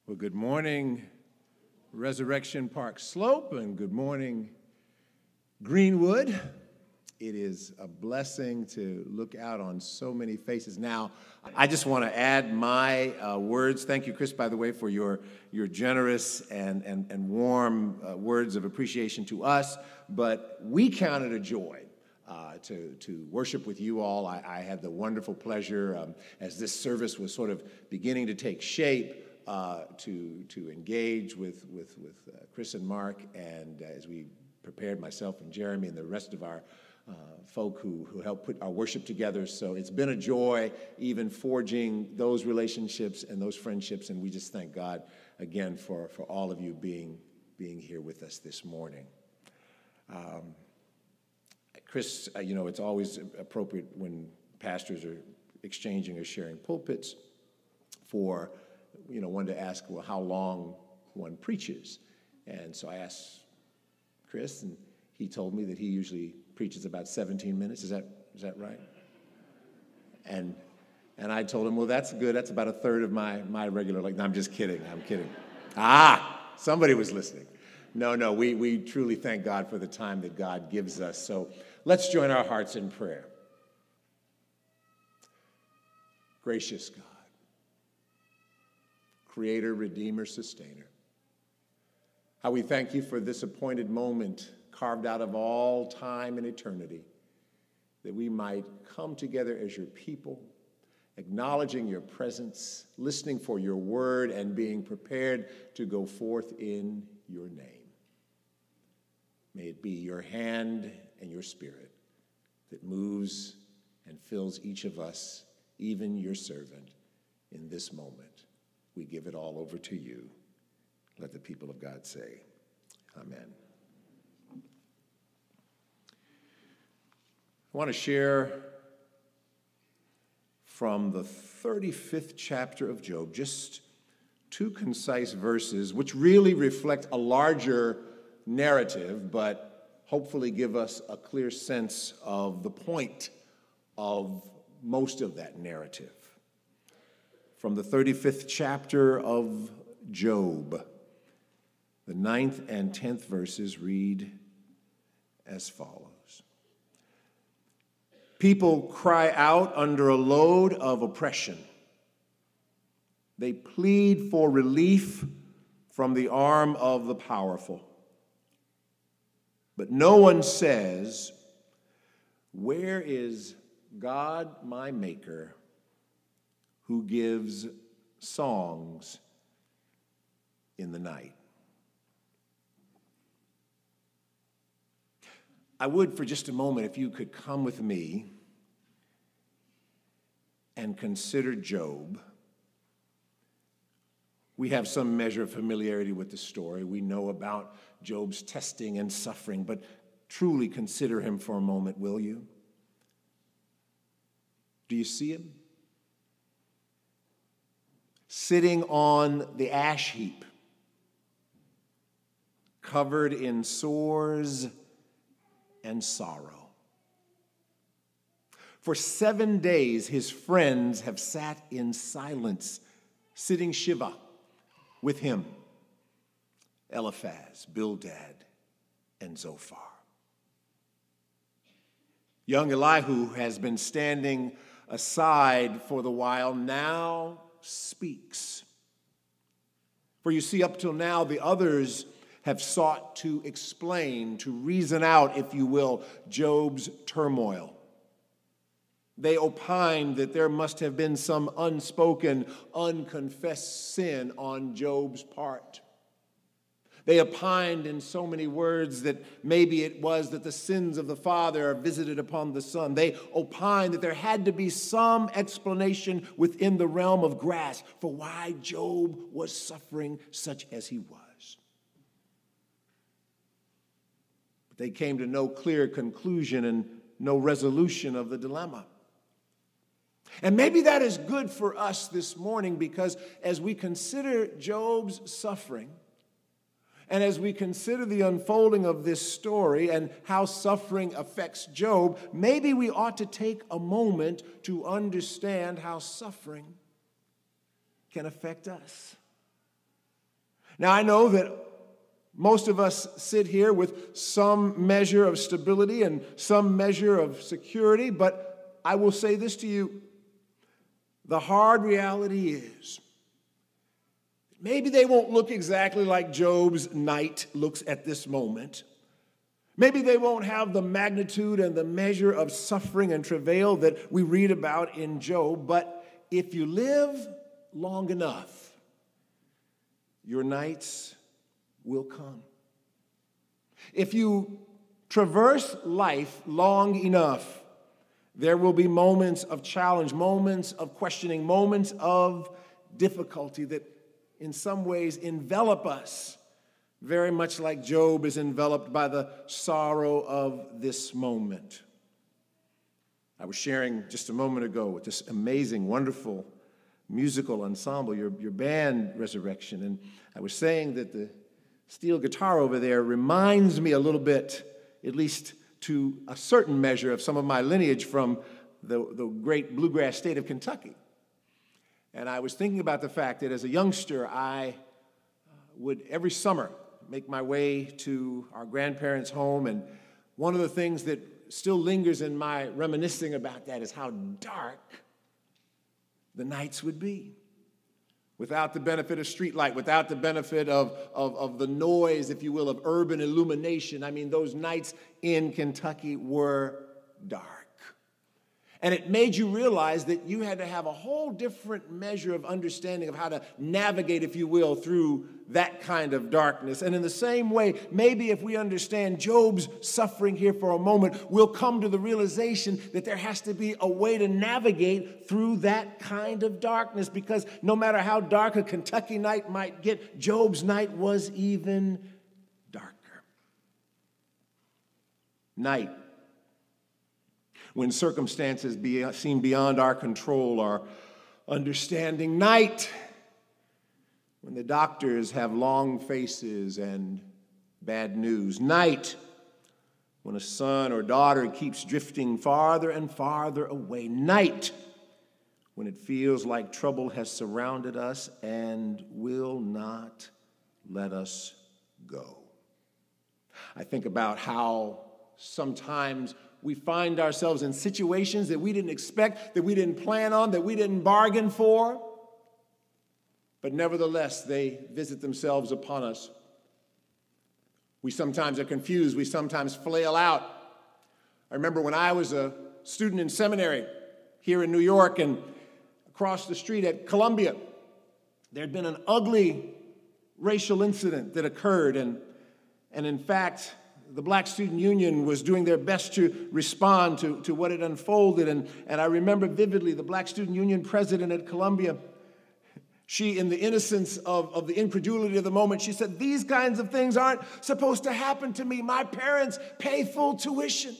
Well, good morning, Resurrection Park Slope, and good morning, Greenwood. It is a blessing to look out on so many faces. Now, I just want to add my words. Thank you, Chris, by the way, for your generous and warm words of appreciation to us. But we count it a joy to worship with you all. I had the wonderful pleasure, as this service was sort of beginning to take shape, to engage with Chris and Mark, and as we prepared, myself and Jeremy and the rest of our folk who helped put our worship together. So it's been a joy even forging those relationships and those friendships, and we just thank God again for all of you being here with us this morning. Chris, it's always appropriate when pastors are exchanging or sharing pulpits for one to ask, well, how long one preaches. And so I asked Chris, and he told me that he usually preaches about 17 minutes. Is that right? And I told him, well, that's good. That's about a third of my regular, no, I'm just kidding. I'm kidding. Somebody was listening. No, we truly thank God for the time that God gives us. So let's join our hearts in prayer. Gracious God, Creator, Redeemer, Sustainer, how we thank you for this appointed moment carved out of all time and eternity, that we might come together as your people, acknowledging your presence, listening for your word, and being prepared to go forth in your name. May it be your hand and your spirit that moves and fills each of us, even your servant, in this moment. We give it all over to you. Let the people of God say, amen. I want to share from the 35th chapter of Job, just two concise verses, which really reflect a larger narrative, but hopefully give us a clear sense of the point of most of that narrative. From the 35th chapter of Job, the 9th and 10th verses read as follows. People cry out under a load of oppression. They plead for relief from the arm of the powerful. But no one says, "Where is God my Maker, who gives songs in the night?" I would, for just a moment, if you could come with me and consider Job. We have some measure of familiarity with the story. We know about Job's testing and suffering, but truly consider him for a moment, will you? Do you see him? Sitting on the ash heap, covered in sores and sorrow. For 7 days, his friends have sat in silence, sitting Shiva with him, Eliphaz, Bildad, and Zophar. Young Elihu has been standing aside for the while, now speaks. For you see, up till now, the others have sought to explain, to reason out, if you will, Job's turmoil. They opined that there must have been some unspoken, unconfessed sin on Job's part. They opined in so many words that maybe it was that the sins of the father are visited upon the son. They opined that there had to be some explanation within the realm of grass for why Job was suffering such as he was. But they came to no clear conclusion and no resolution of the dilemma. And maybe that is good for us this morning, because as we consider Job's suffering, and as we consider the unfolding of this story and how suffering affects Job, maybe we ought to take a moment to understand how suffering can affect us. Now, I know that most of us sit here with some measure of stability and some measure of security, but I will say this to you. The hard reality is, maybe they won't look exactly like Job's night looks at this moment. Maybe they won't have the magnitude and the measure of suffering and travail that we read about in Job, but if you live long enough, your nights will come. If you traverse life long enough, there will be moments of challenge, moments of questioning, moments of difficulty that in some ways envelop us, very much like Job is enveloped by the sorrow of this moment. I was sharing just a moment ago with this amazing, wonderful musical ensemble, your band, Resurrection, and I was saying that the steel guitar over there reminds me a little bit, at least to a certain measure, of some of my lineage from the great bluegrass state of Kentucky. And I was thinking about the fact that as a youngster, I would every summer make my way to our grandparents' home, and one of the things that still lingers in my reminiscing about that is how dark the nights would be. Without the benefit of streetlight, without the benefit of the noise, if you will, of urban illumination. I mean, those nights in Kentucky were dark. And it made you realize that you had to have a whole different measure of understanding of how to navigate, if you will, through that kind of darkness. And in the same way, maybe if we understand Job's suffering here for a moment, we'll come to the realization that there has to be a way to navigate through that kind of darkness, because no matter how dark a Kentucky night might get, Job's night was even darker. Night, when circumstances seem beyond our control, our understanding. Night, when the doctors have long faces and bad news. Night, when a son or daughter keeps drifting farther and farther away. Night, when it feels like trouble has surrounded us and will not let us go. I think about how sometimes we find ourselves in situations that we didn't expect, that we didn't plan on, that we didn't bargain for. But nevertheless, they visit themselves upon us. We sometimes are confused. We sometimes flail out. I remember when I was a student in seminary here in New York, and across the street at Columbia, there had been an ugly racial incident that occurred. And in fact, the Black Student Union was doing their best to respond to what had unfolded. And I remember vividly the Black Student Union president at Columbia, she, in the innocence of the incredulity of the moment, she said, "These kinds of things aren't supposed to happen to me. My parents pay full tuition."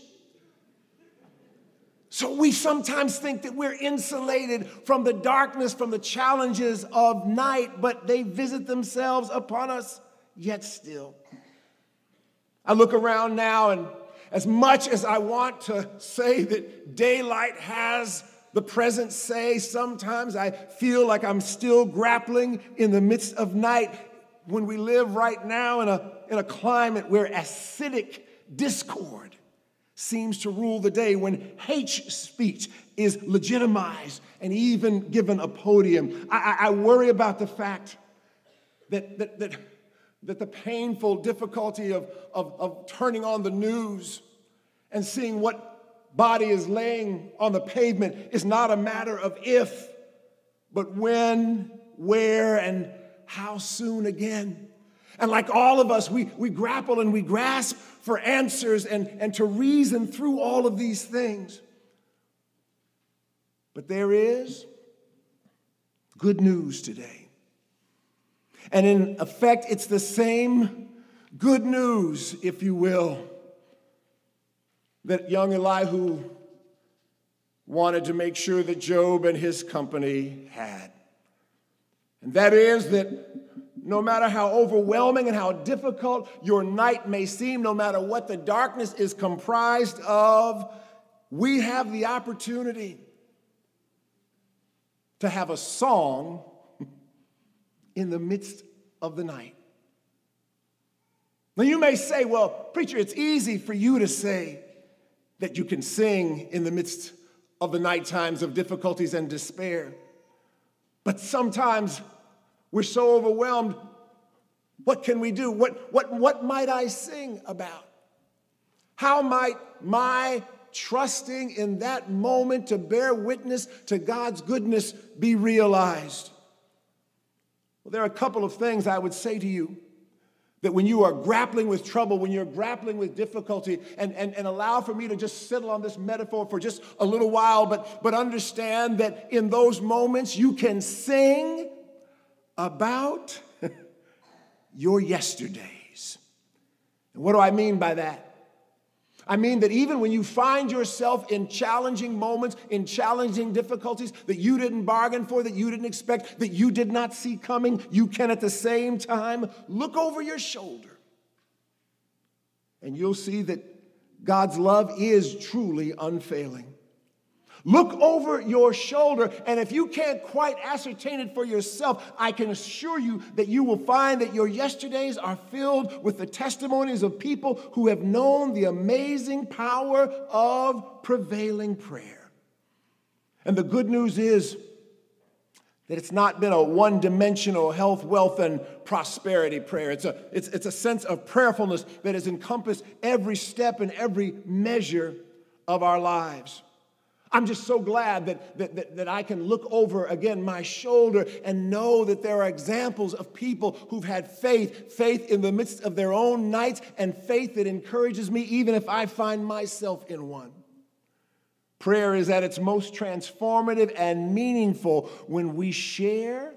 So we sometimes think that we're insulated from the darkness, from the challenges of night, but they visit themselves upon us yet still. I look around now, and as much as I want to say that daylight has the present say, sometimes I feel like I'm still grappling in the midst of night when we live right now in a climate where acidic discord seems to rule the day, when hate speech is legitimized and even given a podium. I worry about the fact that the painful difficulty of turning on the news and seeing what body is laying on the pavement is not a matter of if, but when, where, and how soon again. And like all of us, we grapple and we grasp for answers and to reason through all of these things. But there is good news today. And in effect, it's the same good news, if you will, that young Elihu wanted to make sure that Job and his company had. And that is that no matter how overwhelming and how difficult your night may seem, no matter what the darkness is comprised of, we have the opportunity to have a song in the midst of the night. Now you may say, well, preacher, it's easy for you to say that you can sing in the midst of the night times of difficulties and despair. But sometimes we're so overwhelmed. What can we do? What might I sing about? How might my trusting in that moment to bear witness to God's goodness be realized? Well, there are a couple of things I would say to you that when you are grappling with trouble, when you're grappling with difficulty, and allow for me to just settle on this metaphor for just a little while, but understand that in those moments you can sing about your yesterdays. And what do I mean by that? I mean that even when you find yourself in challenging moments, in challenging difficulties that you didn't bargain for, that you didn't expect, that you did not see coming, you can at the same time look over your shoulder and you'll see that God's love is truly unfailing. Look over your shoulder, and if you can't quite ascertain it for yourself, I can assure you that you will find that your yesterdays are filled with the testimonies of people who have known the amazing power of prevailing prayer. And the good news is that it's not been a one-dimensional health, wealth, and prosperity prayer. It's a sense of prayerfulness that has encompassed every step and every measure of our lives. I'm just so glad that I can look over again my shoulder and know that there are examples of people who've had faith in the midst of their own nights, and faith that encourages me even if I find myself in one. Prayer is at its most transformative and meaningful when we share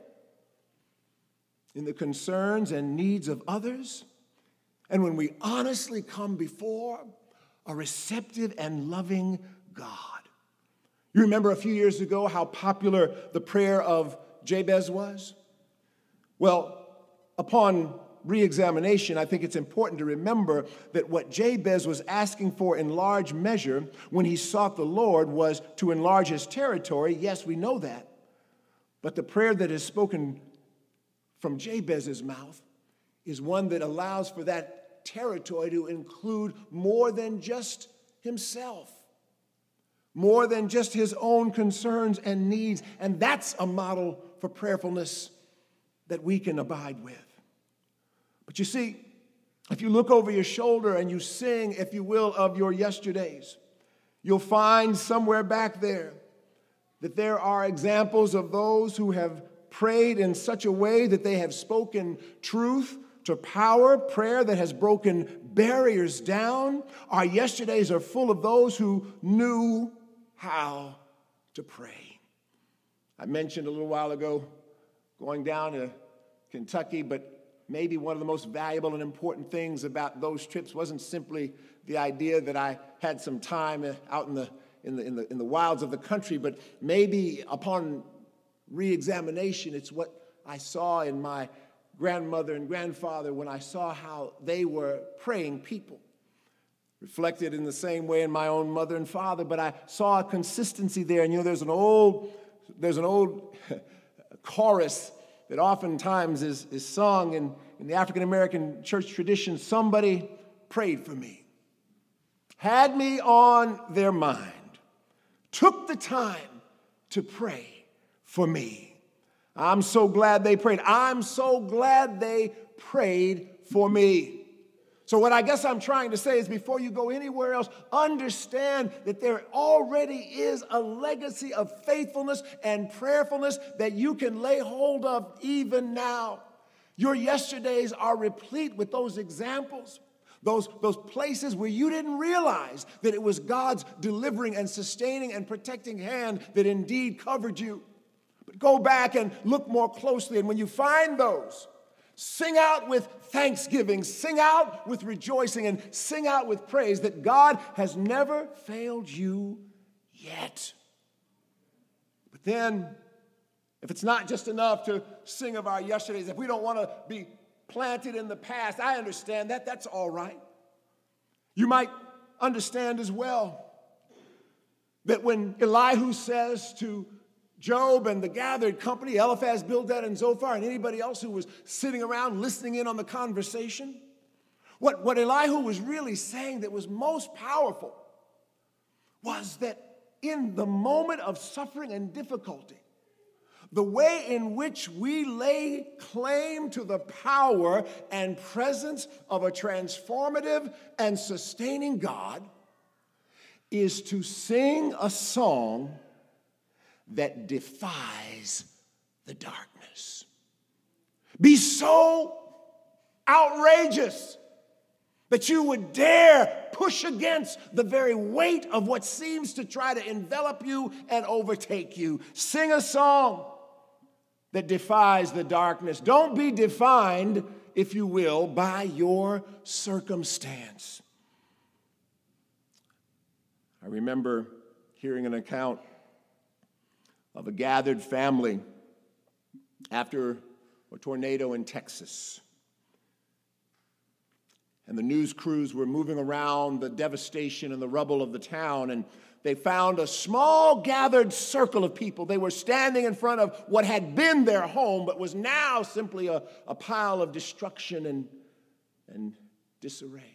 in the concerns and needs of others, and when we honestly come before a receptive and loving God. You remember a few years ago how popular the prayer of Jabez was? Well, upon re-examination, I think it's important to remember that what Jabez was asking for in large measure when he sought the Lord was to enlarge his territory. Yes, we know that. But the prayer that is spoken from Jabez's mouth is one that allows for that territory to include more than just himself, more than just his own concerns and needs. And that's a model for prayerfulness that we can abide with. But you see, if you look over your shoulder and you sing, if you will, of your yesterdays, you'll find somewhere back there that there are examples of those who have prayed in such a way that they have spoken truth to power, prayer that has broken barriers down. Our yesterdays are full of those who knew how to pray. I mentioned a little while ago going down to Kentucky, but maybe one of the most valuable and important things about those trips wasn't simply the idea that I had some time out in the wilds of the country, but maybe upon re-examination, it's what I saw in my grandmother and grandfather when I saw how they were praying people. Reflected in the same way in my own mother and father, but I saw a consistency there. And there's an old chorus that oftentimes is sung in the African American church tradition. Somebody prayed for me, had me on their mind, took the time to pray for me. I'm so glad they prayed. I'm so glad they prayed for me. So what I guess I'm trying to say is before you go anywhere else, understand that there already is a legacy of faithfulness and prayerfulness that you can lay hold of even now. Your yesterdays are replete with those examples, those places where you didn't realize that it was God's delivering and sustaining and protecting hand that indeed covered you. But go back and look more closely, and when you find those, sing out with thanksgiving, sing out with rejoicing, and sing out with praise that God has never failed you yet. But then, if it's not just enough to sing of our yesterdays, if we don't want to be planted in the past, I understand that. That's all right. You might understand as well that when Elihu says to Job and the gathered company, Eliphaz, Bildad, and Zophar, and anybody else who was sitting around listening in on the conversation, What Elihu was really saying that was most powerful was that in the moment of suffering and difficulty, the way in which we lay claim to the power and presence of a transformative and sustaining God is to sing a song that defies the darkness. Be so outrageous that you would dare push against the very weight of what seems to try to envelop you and overtake you. Sing a song that defies the darkness. Don't be defined, if you will, by your circumstance. I remember hearing an account of a gathered family after a tornado in Texas. And the news crews were moving around the devastation and the rubble of the town, and they found a small gathered circle of people. They were standing in front of what had been their home, but was now simply a pile of destruction and disarray.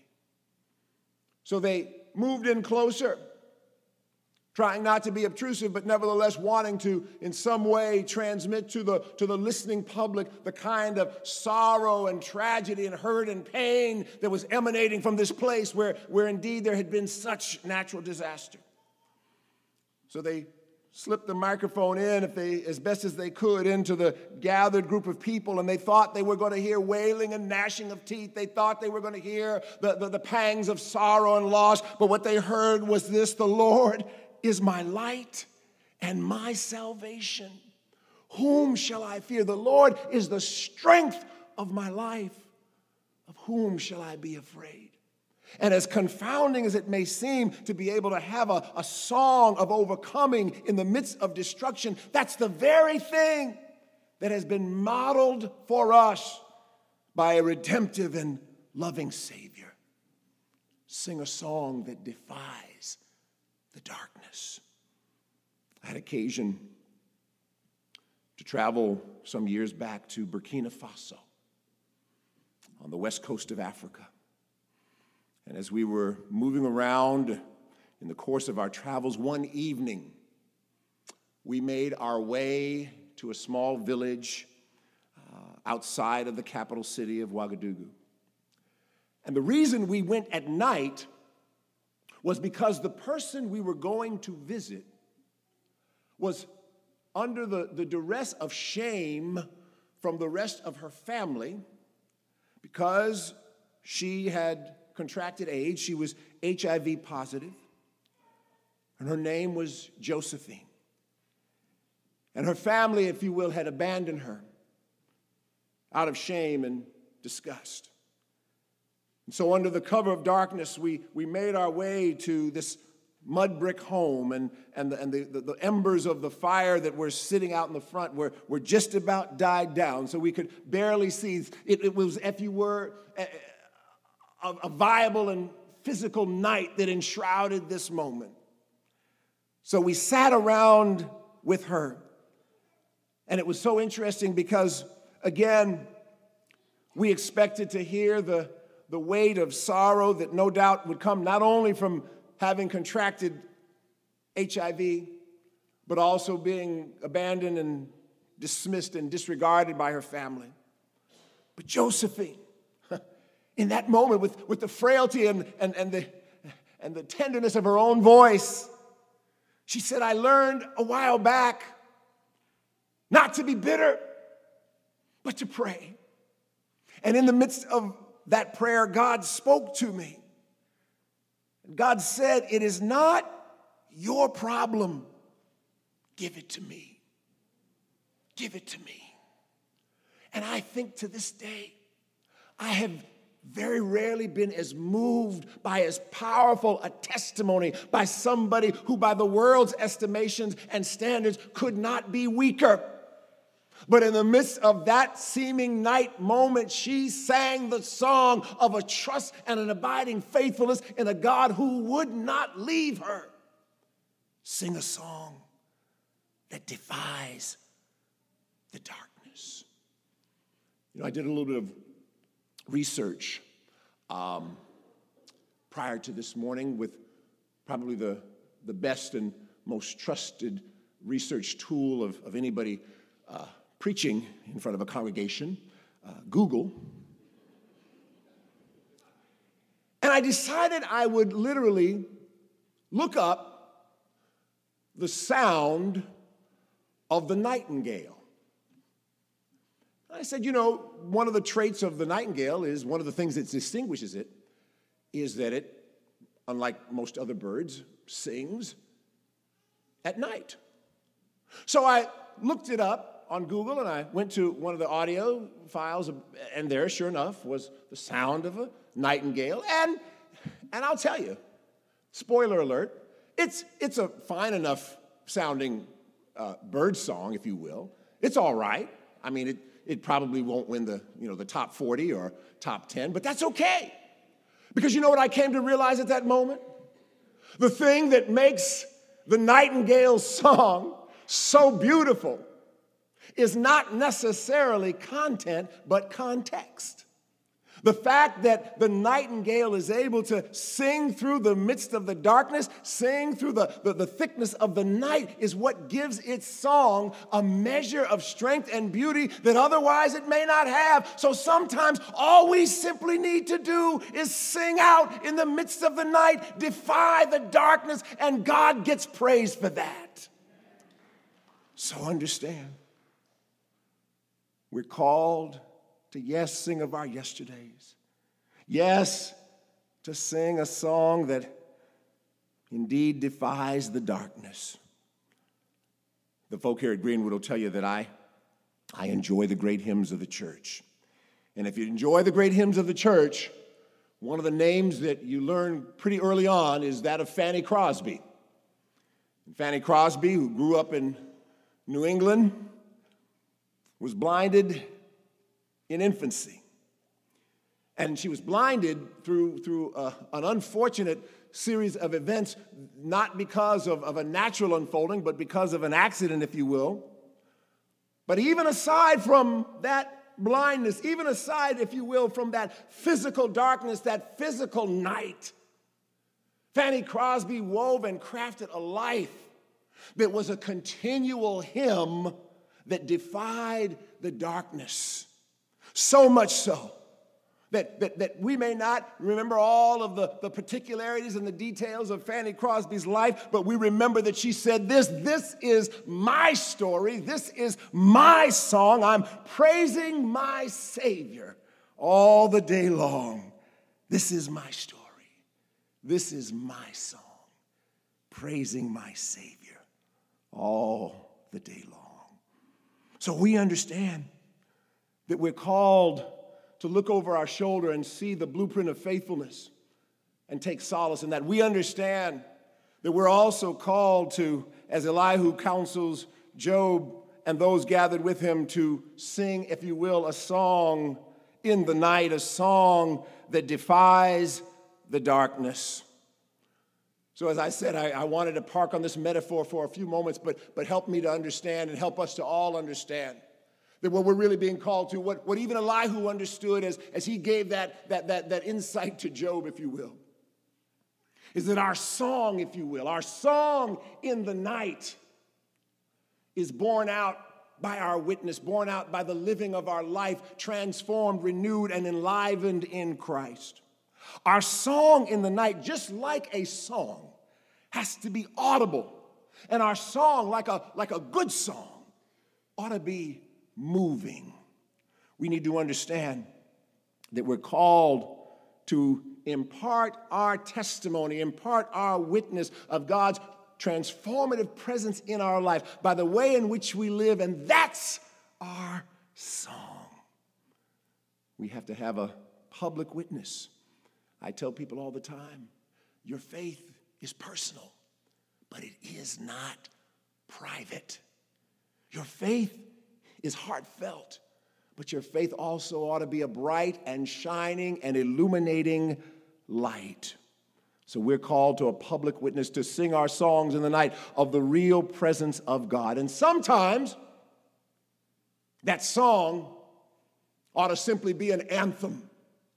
So they moved in closer, trying not to be obtrusive, but nevertheless wanting to, in some way, transmit to the listening public the kind of sorrow and tragedy and hurt and pain that was emanating from this place where indeed there had been such natural disaster. So they slipped the microphone in, as best as they could, into the gathered group of people, and they thought they were going to hear wailing and gnashing of teeth. They thought they were going to hear the pangs of sorrow and loss, but what they heard was this: the Lord is my light and my salvation. Whom shall I fear? The Lord is the strength of my life. Of whom shall I be afraid? And as confounding as it may seem to be able to have a song of overcoming in the midst of destruction, that's the very thing that has been modeled for us by a redemptive and loving Savior. Sing a song that defies the darkness. I had occasion to travel some years back to Burkina Faso on the west coast of Africa. And as we were moving around in the course of our travels, one evening, we made our way to a small village outside of the capital city of Ouagadougou. And the reason we went at night was because the person we were going to visit was under the duress of shame from the rest of her family because she had contracted AIDS. She was HIV positive, and her name was Josephine. And her family, if you will, had abandoned her out of shame and disgust. And so under the cover of darkness, we made our way to this mud brick home, and the embers of the fire that were sitting out in the front were just about died down, so we could barely see. It was, if you were, a viable and physical night that enshrouded this moment. So we sat around with her, and it was so interesting because, again, we expected to hear the weight of sorrow that no doubt would come not only from having contracted HIV, but also being abandoned and dismissed and disregarded by her family. But Josephine, in that moment, with the frailty and the tenderness of her own voice, she said, I learned a while back not to be bitter, but to pray. And in the midst of that prayer, God spoke to me. God said, it is not your problem. Give it to me. Give it to me. And I think to this day, I have very rarely been as moved by as powerful a testimony by somebody who, by the world's estimations and standards, could not be weaker. But in the midst of that seeming night moment, she sang the song of a trust and an abiding faithfulness in a God who would not leave her. Sing a song that defies the darkness. You know, I did a little bit of research Prior to this morning, with probably the best and most trusted research tool of anybody preaching in front of a congregation, Google. And I decided I would literally look up the sound of the nightingale. I said, one of the traits of the nightingale is, one of the things that distinguishes it is that it, unlike most other birds, sings at night. So I looked it up on Google, and I went to one of the audio files, and there, sure enough, was the sound of a nightingale. And I'll tell you, spoiler alert, it's a fine enough sounding bird song, if you will. It's all right. I mean, it probably won't win the top 40 or top 10, but that's okay. Because you know what I came to realize at that moment? The thing that makes the nightingale's song so beautiful is not necessarily content, but context. The fact that the nightingale is able to sing through the midst of the darkness, sing through the thickness of the night, is what gives its song a measure of strength and beauty that otherwise it may not have. So sometimes all we simply need to do is sing out in the midst of the night, defy the darkness, and God gets praise for that. So understand, we're called to, yes, sing of our yesterdays. Yes, to sing a song that indeed defies the darkness. The folk here at Greenwood will tell you that I enjoy the great hymns of the church. And if you enjoy the great hymns of the church, one of the names that you learn pretty early on is that of Fanny Crosby. And Fanny Crosby, who grew up in New England, was blinded in infancy. And she was blinded through an unfortunate series of events, not because of a natural unfolding, but because of an accident, if you will. But even aside from that blindness, even aside, if you will, from that physical darkness, that physical night, Fanny Crosby wove and crafted a life that was a continual hymn that defied the darkness. So much so that we may not remember all of the particularities and the details of Fanny Crosby's life, but we remember that she said this is my story, this is my song, I'm praising my Savior all the day long. This is my story, this is my song, praising my Savior all the day long. So we understand that we're called to look over our shoulder and see the blueprint of faithfulness and take solace in that. We understand that we're also called to, as Elihu counsels Job and those gathered with him, to sing, if you will, a song in the night, a song that defies the darkness. So as I said, I wanted to park on this metaphor for a few moments, but help me to understand and help us to all understand that what we're really being called to, what even Elihu understood as he gave that insight to Job, if you will, is that our song, if you will, our song in the night is borne out by our witness, borne out by the living of our life, transformed, renewed, and enlivened in Christ. Our song in the night, just like a song, has to be audible. And our song, like a good song, ought to be moving. We need to understand that we're called to impart our testimony, impart our witness of God's transformative presence in our life by the way in which we live, and that's our song. We have to have a public witness. I tell people all the time, your faith is personal, but it is not private. Your faith is heartfelt, but your faith also ought to be a bright and shining and illuminating light. So we're called to a public witness, to sing our songs in the night of the real presence of God. And sometimes that song ought to simply be an anthem.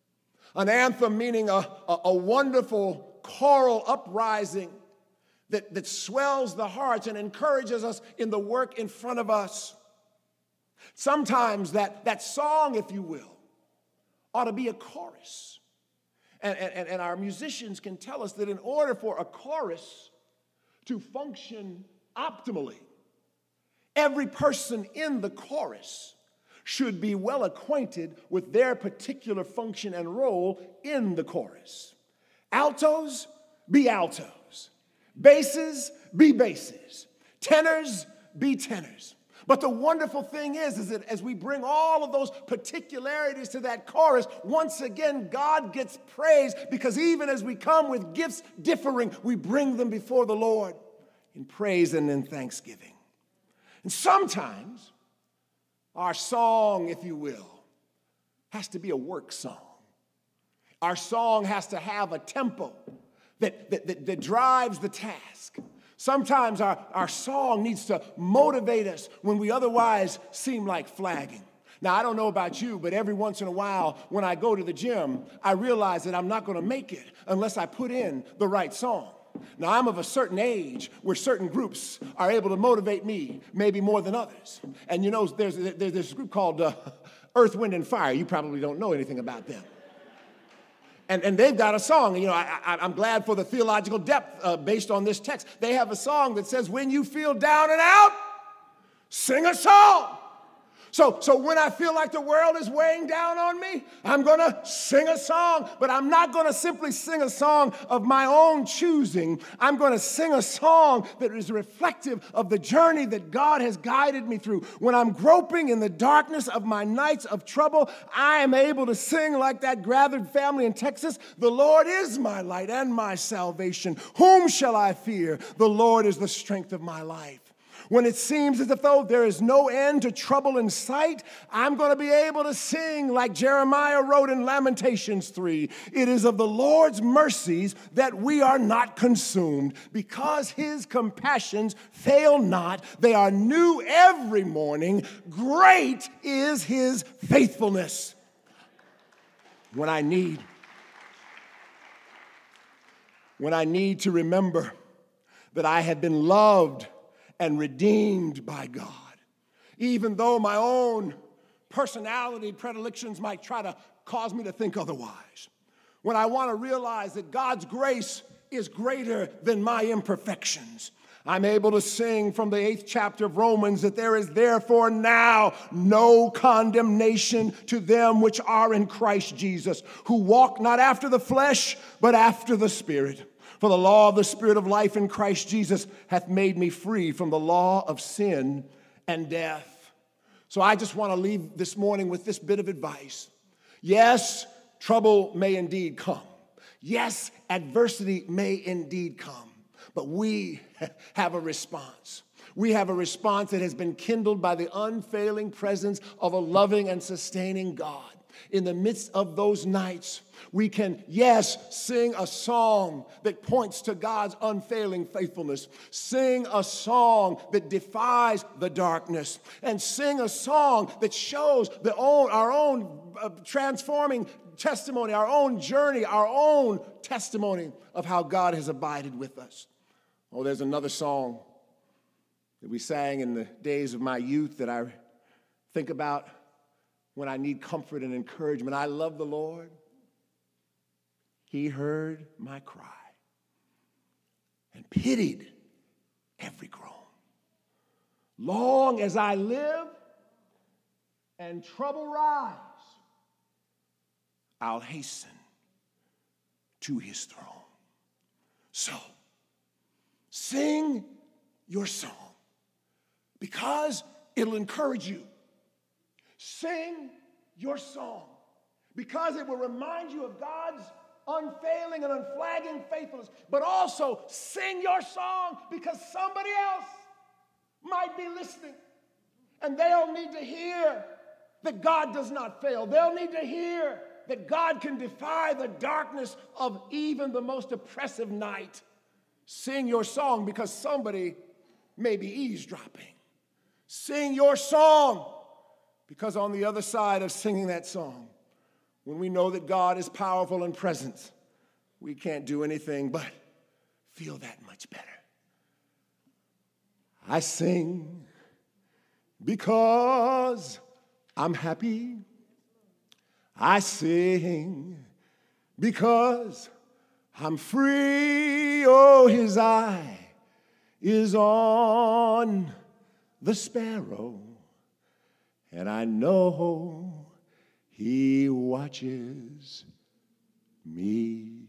An anthem meaning a wonderful choral uprising that swells the hearts and encourages us in the work in front of us. Sometimes that song, if you will, ought to be a chorus. And our musicians can tell us that in order for a chorus to function optimally, every person in the chorus should be well acquainted with their particular function and role in the chorus. Altos, be altos. Basses, be basses. Tenors, be tenors. But the wonderful thing is that as we bring all of those particularities to that chorus, once again, God gets praise, because even as we come with gifts differing, we bring them before the Lord in praise and in thanksgiving. And sometimes our song, if you will, has to be a work song. Our song has to have a tempo that drives the task. Sometimes our song needs to motivate us when we otherwise seem like flagging. Now, I don't know about you, but every once in a while when I go to the gym, I realize that I'm not going to make it unless I put in the right song. Now, I'm of a certain age where certain groups are able to motivate me, maybe more than others. And you know, there's this group called Earth, Wind, and Fire. You probably don't know anything about them. And they've got a song. You know, I'm glad for the theological depth based on this text. They have a song that says, when you feel down and out, sing a song. So when I feel like the world is weighing down on me, I'm going to sing a song. But I'm not going to simply sing a song of my own choosing. I'm going to sing a song that is reflective of the journey that God has guided me through. When I'm groping in the darkness of my nights of trouble, I am able to sing like that gathered family in Texas. The Lord is my light and my salvation. Whom shall I fear? The Lord is the strength of my life. When it seems as if though there is no end to trouble in sight, I'm going to be able to sing like Jeremiah wrote in Lamentations 3. It is of the Lord's mercies that we are not consumed, because his compassions fail not. They are new every morning. Great is his faithfulness. When I need to remember that I have been loved and redeemed by God, even though my own personality predilections might try to cause me to think otherwise. When I want to realize that God's grace is greater than my imperfections, I'm able to sing from the 8th chapter of Romans that there is therefore now no condemnation to them which are in Christ Jesus, who walk not after the flesh, but after the Spirit. For the law of the Spirit of life in Christ Jesus hath made me free from the law of sin and death. So I just want to leave this morning with this bit of advice. Yes, trouble may indeed come. Yes, adversity may indeed come. But we have a response. We have a response that has been kindled by the unfailing presence of a loving and sustaining God. In the midst of those nights, we can, yes, sing a song that points to God's unfailing faithfulness. Sing a song that defies the darkness. And sing a song that shows our own transforming testimony, our own journey, our own testimony of how God has abided with us. Oh, there's another song that we sang in the days of my youth that I think about when I need comfort and encouragement. I love the Lord. He heard my cry and pitied every groan. Long as I live and trouble rise, I'll hasten to his throne. So, sing your song because it'll encourage you. Sing your song because it will remind you of God's unfailing and unflagging faithfulness. But also sing your song because somebody else might be listening and they'll need to hear that God does not fail. They'll need to hear that God can defy the darkness of even the most oppressive night. Sing your song because somebody may be eavesdropping. Sing your song because on the other side of singing that song when we know that God is powerful and present, we can't do anything but feel that much better. I sing because I'm happy. I sing because I'm free. Oh, his eye is on the sparrow, and I know he watches me.